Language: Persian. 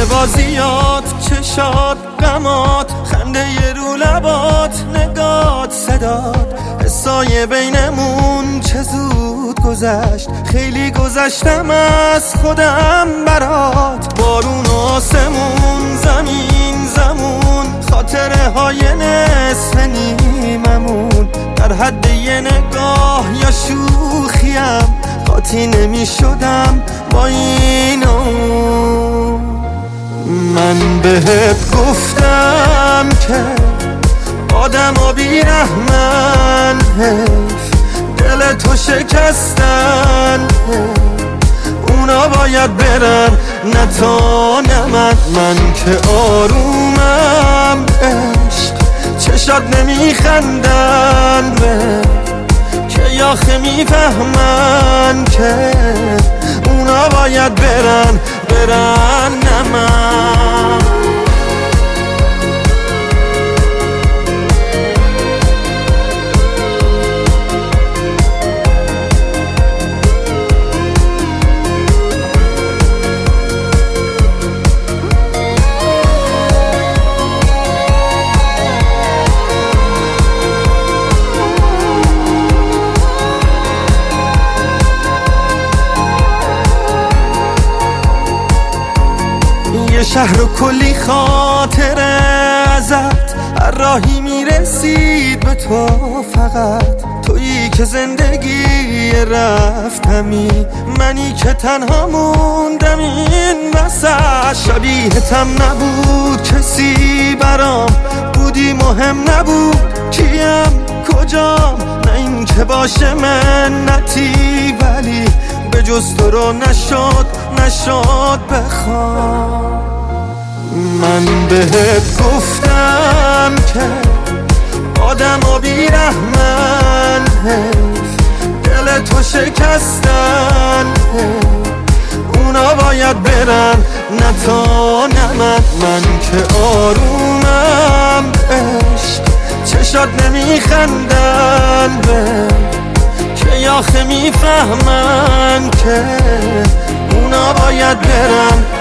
بازیات، چشات، غمات، خنده ی رو لبات، نگات، صدات، حسای بینمون چه زود گذشت. خیلی گذشتم از خودم برات. بارون و آسمون، زمین زمون، خاطره های نصف نیممون، در حد یه نگاه یا شوخیم قاطی نمی شدم با این من بهت گفتم که آدم بیرحمن، دل تو شکستن، اونا باید برن نه تا نه من که آرومم. عشق چشات نمیخندن که یاخه میفهمن که اونا باید برن نه من. یه شهر و کلی خاطره ازت، هر راهی میرسید به تو، فقط تویی که زندگی رفتمی، منی که تنها موندم این وسط. شبیهتم نبود کسی برام، بودی مهم نبود کیم کجام، نه این که باشه منتی، ولی به جز تو رو نشد بخوام. من بهت گفتم که آدم بیرحمن، دل تو شکستن، اونا باید برن نه تا نه من که آرومم. عشق چشات نمیخندن که آخه میفهمن که اونا باید برن